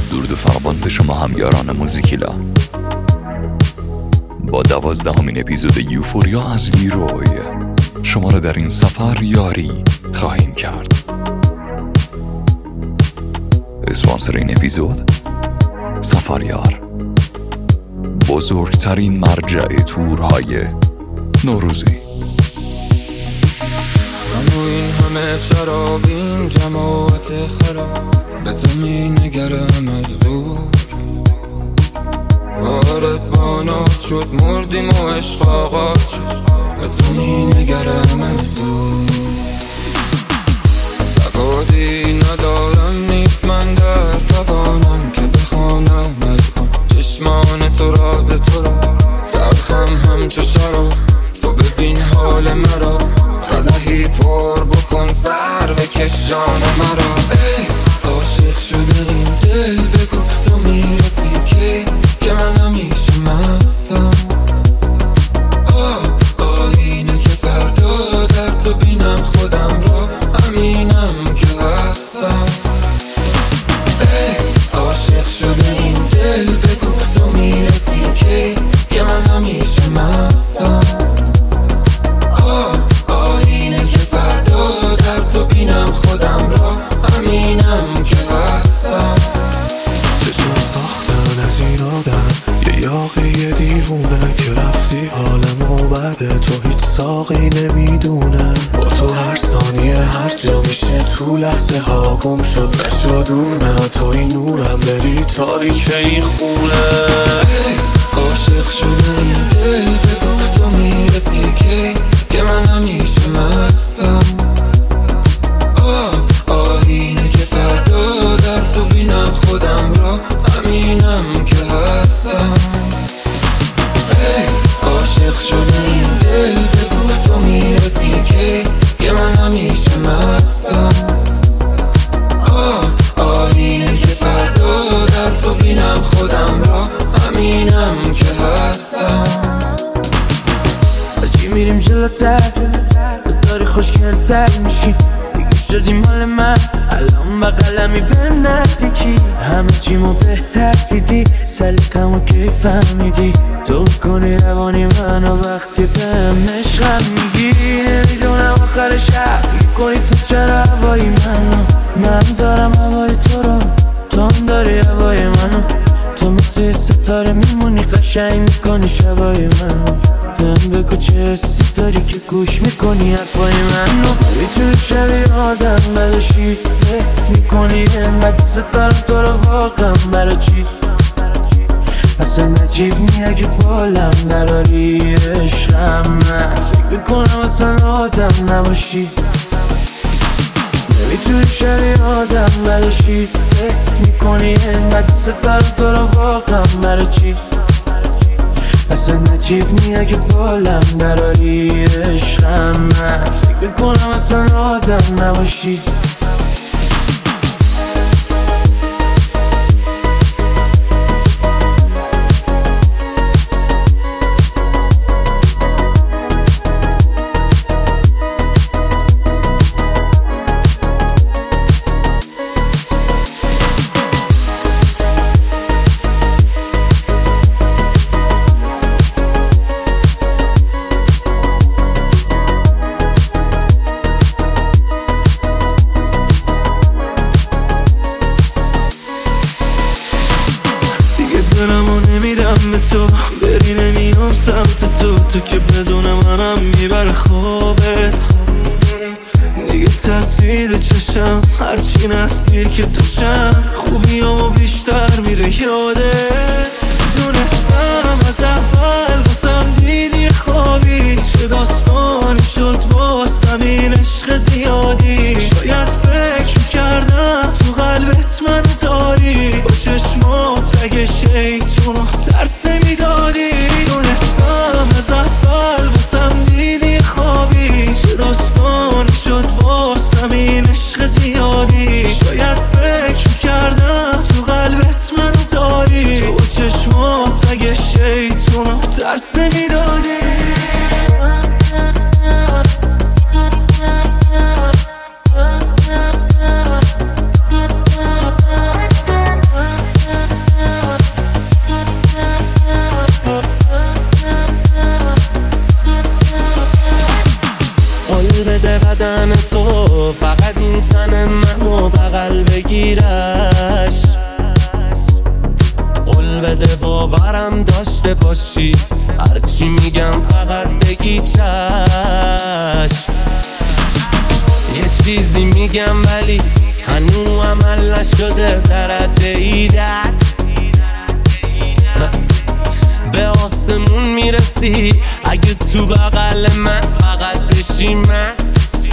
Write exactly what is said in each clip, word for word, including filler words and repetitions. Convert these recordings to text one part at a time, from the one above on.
درود فراوان به شما همیاران موزیکیلا. با دوازدهمین اپیزود یوفوریا از لیروی شما را در این سفر یاری خواهیم کرد. اسپانسر این اپیزود سفریار، بزرگترین مرجع تورهای نوروزی. منو این همه شرابین جماعت خراب به تو می نگرم از دور، وارد با ناز شد مردیم و عشق آغاز شد به تو می نگرم از دور. سوادی ندارم نیست من در توانم که بخوانم از آن چشمان تو راز تو را، تلخم همچو شراب تو ببین حال مرا، قدحی پر بکن سر بکش جان مرا. ای عاشق شده این دل بگو تو میرسی که که من همیشه مستم. آه آینه که فردا در تو بینم خودم را، همینم که هستم. ای عاشق شده این دل بگو تو میرسی که که من همیشه مستم. آه آینه که فردا در تو بینم خودم را، همینم که هستم. چشم ساختن از این آدم یه یاقی یه دیوونه که رفتی حالمو بده، تو هیچ ساقی نمیدونه. با تو هر ثانیه هر جا میشه تو لحظه ها گم شد نشد دور، نه تو این نورم بری تاریک این خونه. عاشق شده این دل بگو تو میرسی که که من همیشه مستم. آه آینه که فردا در تو بینم خودم را، همینم که هستم. ای عاشق شده این دل بگو تو میرسی که که من همیشه مستم. آه آینه که فردا در تو بینم خودم را، همینم که هستم. بچی میریم جلوتر تو داری خوشگلتر میشی، دیگه شدی مال من الان بقلمی به نزدیکی، همه چیمو بهتر دیدی سلیقمو کی فهمیدی، تو کنی روانی منو وقتی بهم عشقم میگی. نمیدونم آخر شب میکنی تو چرا هوای منو، من دارم هوای تو رو تو هم داری هوای منو، تو مثل ستاره میمونی قشنگ میکنی شبای منو. بهم بگو چه حسی داری که گوش میکنی حرفای منو، میتونی شبیه آدم بلاشی فکر میکنی انقدر ستارم تو رو واقعا برا چی، اصلا نجیب نیه که بالم دراری عشقم. من فکر میکنم اصلا آدم نباشی، نمیتونی شبیه آدم بلاشی فکر میکنی انقدر ستارم تو رو واقعا برا چی، اصلا نجیب نیه که بالم دراری عشقم. من فکر میکنم اصلا آدم نباشی. دلمو نمیدم به تو بری نمیام سمت تو، تو که بدون منم میبره خوابت. دیگه ترسیده چشم هرچی نزدیک توشم، خوبیامو بیشتر میره یادت. دونستم از اول واسم دیدی خوابی، چه داستانی شد واسم این عشق زیادی. شاید فکر میکردم تو قلبت منو داری، با چشمات اگه شیطونو ترس نمیدادی. دونستم از اول واسم دیدی خوابی، چه داستانی شد واسم این عشق زیادی. شاید فکر میکردم تو قلبت منو داری، تو با چشمات اگه شیطونو ترس نمیدادی. بغل بگیرش، قول بده باورم داشته باشی، هرچی میگم فقط بگی چشم. یه چیزی میگم ولی هنو عمل نشده، در عده دست به آسمون میرسی اگه تو بغل من فقط بشی مست.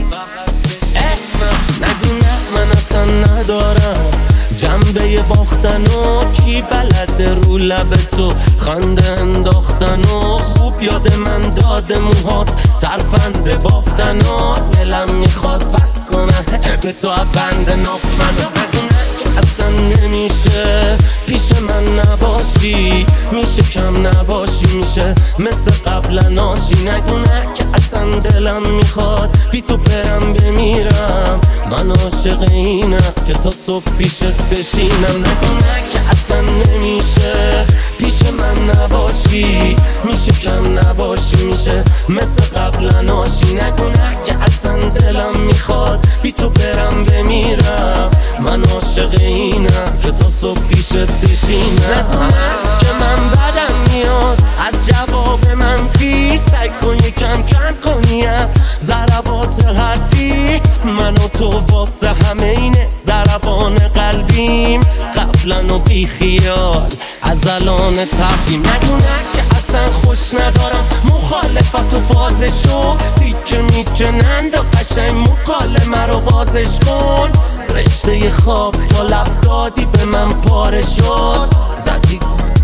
نگو نه من اصلا ندارم جنبه باختن و کی بلده رو لب تو خنده انداختن و خوب یاد من داده موهات ترفنده بافتن و دلم میخواد بس کنه به تو بند ناف منو. نگو نه اصلا نمیشه پیش من نباشی، میشه کم نباشی، میشه مثل قبل ناشی. نگو نه که اصلا دلم میخواد بی تو برم بمیرم، من عاشق اینم که تا صبح پیشت بشینم. نگو نه که اصلا نمیشه پیش من نباشی، میشه کم نباشی، میشه مثل قبل ناشی. نگو نه که اصلا دلم میخواد بی تو برم بمیرم، من عاشق اینم که تا صبح پیشت بشینم. که من بدم میاد از جواب منفی، سعی کن یکم کم کنی از ضربات حرفی، من و تو واسه همه اینه ضربان قلبیم، قبلا و بی خیال از الان تقدیم. نگو نه که اصلا خوش ندارم مخالفت و فازشو، تیکه میکنند و قشنگ مکالمه رو بازش کن. رشته خواب تا لب دادی به من پاره شد، زدی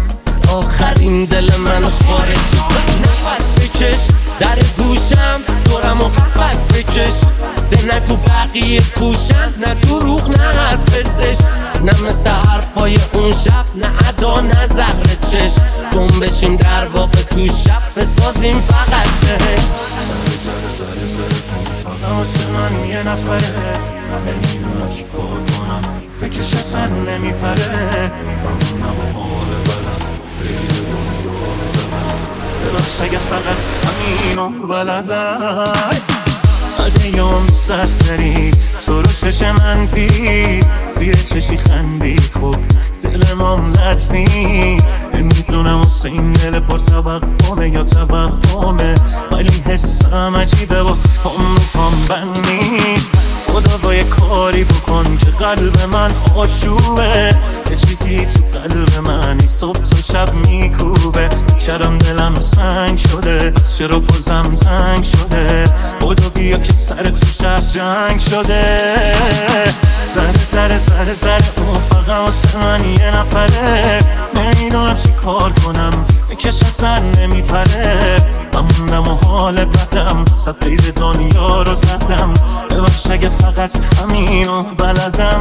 آخرین دل من خاره شد. نفس بکش در گوشم دورم و قفص بکش، ده نگو بقیه کوشم، نه دروغ نه حرف زشت، نه مثل حرفای اون شب، نه ادا نه زهر چشم. گم بشیم در واقع تو شب بسازیم فقط بهش. زره زره زره فقط واسه من یه نفره، نمیدونم چی کار کنم فکرش اصلا نمیپره، بمونم و حال بلم بگیره دنیا رو زدم، ببخش اگه فقط همینو بلدم. ادیام سرسری تو رو چش من دید، زیر چشی خندید، خوب دل مام لرزید. نمیدونم واسه این دل پر توقعه یا توهمه، ولی حسم عجیبه و هم رو پام بند نیست. خدا با یه کاری بکن که قلب من آشوبه، یه چیزی تو قلب من صبح تا شب میکوبه. کردم دلم سنگ شده، چرا بازم تنگ شده، خدا بیا که سر تو شهر جنگ شده. سر سر سر سر اون فقط واسه من یه نفره، نمیدونم چی کار کنم بکش اصلا نمیپره. بموندم و حال بدم صد قید دنیا رو زدم، ببخش اگه فقط همینو بلدم.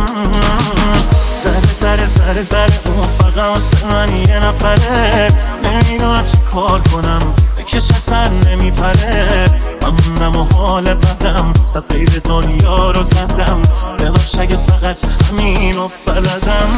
سر سر سر سر اون فقط واسه من یه نفره، نمیدونم چی کار کنم بکش اصلا نمیپره. بموندم و حال بدم صد قید دنیا رو زدم، ببخش اگه فقط همینو بلدم.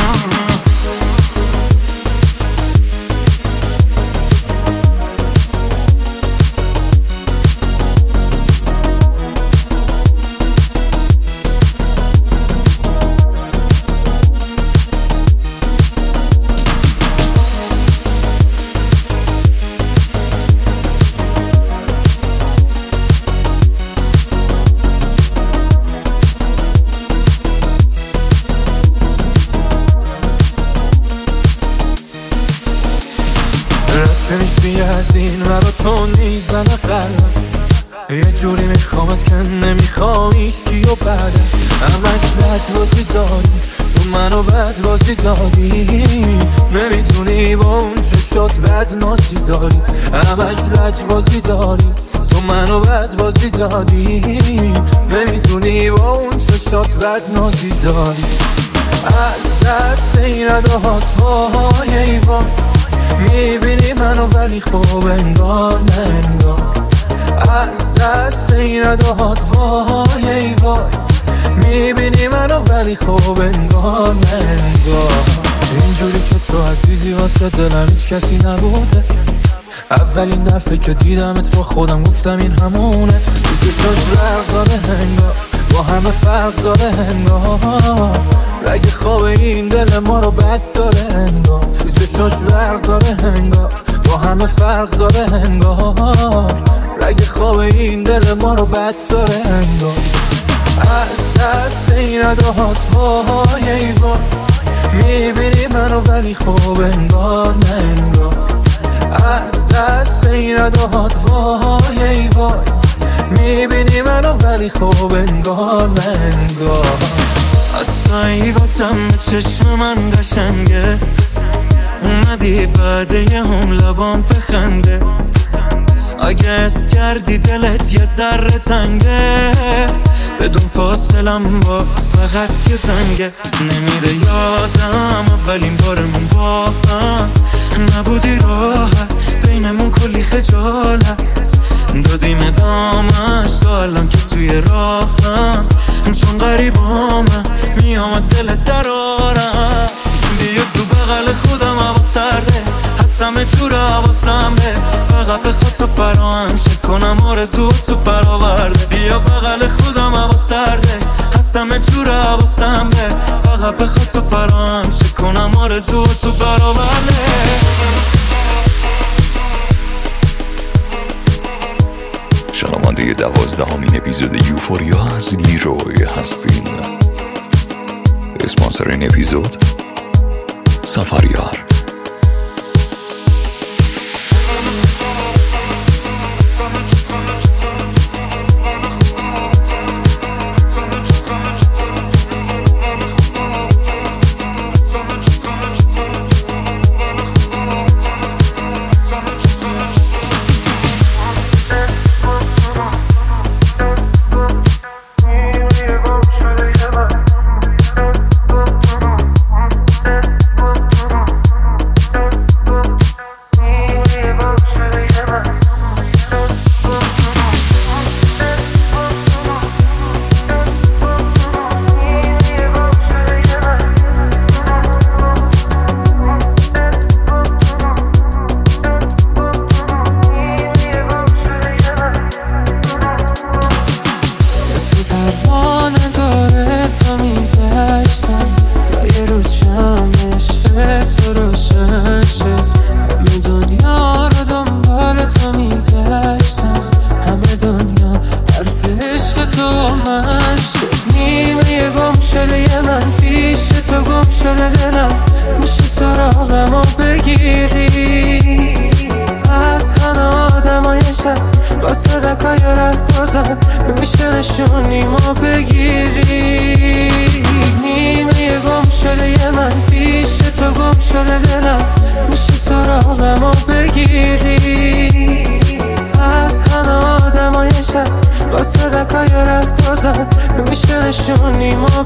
نیستی از این و با تو میزنه قلبم، یه جوری میخوامت که نمیخوایش کی و بعده. همش لج بازی داری تو منو بد بازی دادی، نمیدونی با اون چشات بد نازی داری. همش لج بازی داری تو منو بد بازی دادی، نمیدونی با اون چشات بد نازی داری. از دست این ادهات وای ای وای، میبینی منو ولی خوب انگار نه انگار. از دست این ادهات وای ای وای، میبینی منو ولی خوب انگار نه انگار. اینجوری که تو عزیزی واسه دلم هیچ کسی نبوده، اولین دفعه که دیدمت با خودم گفتم این همونه. تو چشاش رفت داره هنگار، با همه فرق داره انگار، رگ خواب این دل ما رو بد داره انگار، چشاش برق داره انگار، با همه فرق داره انگار، رگ خواب این دل ما رو بد داره انگار. از دست این اداهات وای ای وای، میبینی منو ولی خوب انگار نه انگار. از دست این اداهات وای ای وای، میبینی منو ولی خوب انگار نه انگار. حتی ای با تم چشم من قشنگه، اومدی بعد یه هم لبام بخنده، اگه اس کردی دلت یه ذره تنگه، بدون فاصلم با فقط یه زنگه. نمیره یادم اولین بارمون با هم، نبودی راحت بینمون کلی خجالت، دادیم ادامش تا الان که توی راهم، چون غریبامم میامد دلت درارم. بیا تو بغل خودم هوا سرده، همه جور حواسم به، فقط بخواد تو فراهم شه کنم آرزو تو برآورده. بیا بغل خودم هوا سرده، همه جور حواسم به، فقط بخواد تو فراهم شه کنم آرزو تو برآورده. شنونده دوازدهمین اپیزود یوفوریا از لیروی هستین. اسپانسر این اپیزود سفریار. میشه نشونی ما بگیری، نیمه گم شده من پیش تو گم شده دلم، میشه سراغ ما بگیری. از همه آدمای شب با صدقای رقصان میشه نشونی ما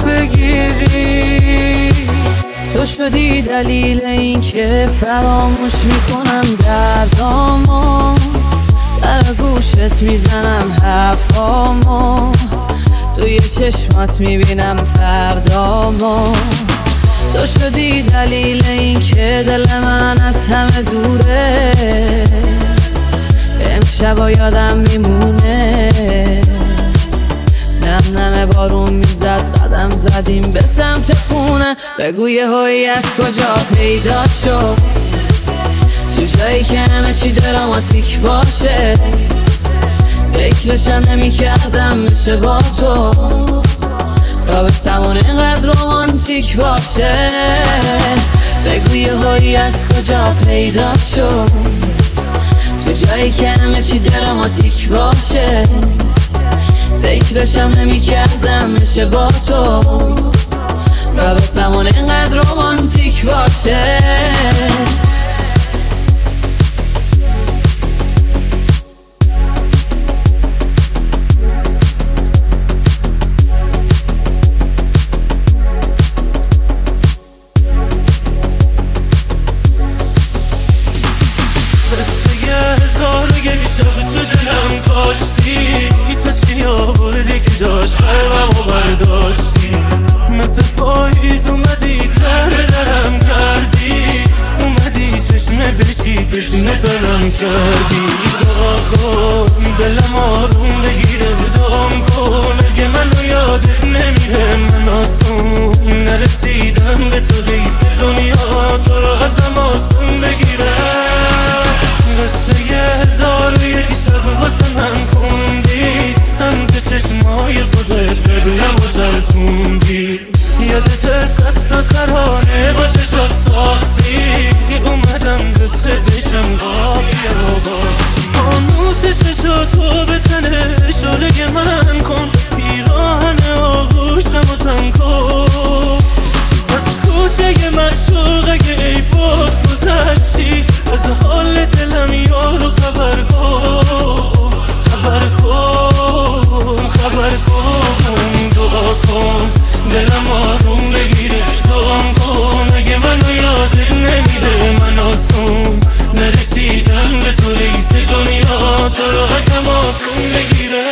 بگیری. تو شدی دلیل این که فراموش میکنم دردامو، در گوشت میزنم حرفامو، توی چشمات میبینم فردامو. تو شدی دلیل این که دل من از همه دوره، امشبا یادم میمونه. نم نم بارون میزد قدم زدیم به سمت خونه، بگو یه هایی از کجا پیدا شد، تو جایی که همه چی دراماتیک باشه. فکرشم نمی کردم میشه با تو رابطمون اینقدر رومانتیک باشه. بگو یه هایی از کجا پیدا شد، تو جایی که همه چی دراماتیک باشه. فکرشم نمی کردم میشه با تو رابطمون اینقدر رومانتیک باشه. مثل پاییز اومدی در درم کردی، اومدی چشم بشی تشنه ترم کردی. دعا کن دلم آروم بگیره، دعام کن اگه منو یاد موندی. یادت صد تا ترانه با چشات ساختی، اومدم قصه بشم قافیه رو با فانوس چشاتو به تنه شاله من کن، پیراهن آغوشم و تن کن. از کوچه معشوقه ای بود گذشتی، از حال دلم یارو خبر کن، خبر کن، خبر کن. دعا کن دلم آروم بگیره، دعا کن اگه منو یادت نمیره. من آسون نرسیدم به تو ریف دنیا، تو رو قسم آسون بگیره.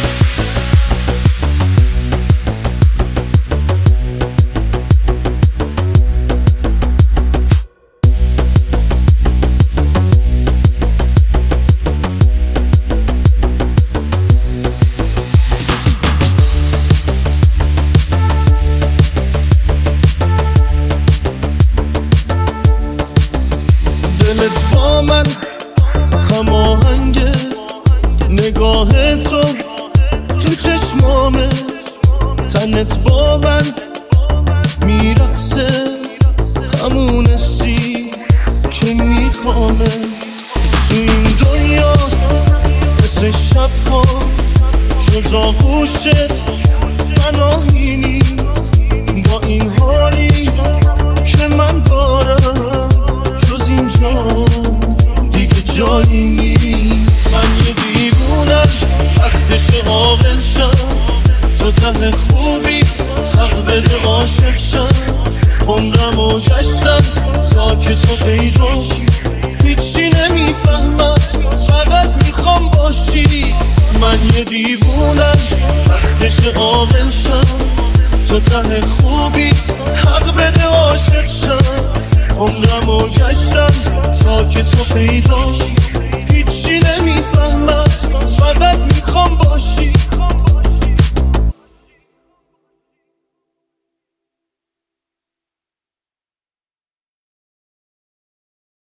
دلت با من هماهنگه، نگاه تو تو چشمامه، تنت با من میرقصه، همون حسی که میخوامه. تو این دنیا مثل شبها جز آغوشت پناهی نیست، با این حالی که من دارم جز اینجا دیگه جایی نیست. من یه دیوونم وقتش عاقل شم، تو ته خوبی حق بده عاشق شم. عمرمو گشتم تا که تو پیدا شی، هیچی نمیفهمم فقط میخوام باشی. من یه دیوونم وقتش عاقل شم، تو ته خوبی حق بده عاشق شم. عمرمو گشتم تا که تو پیدا شی،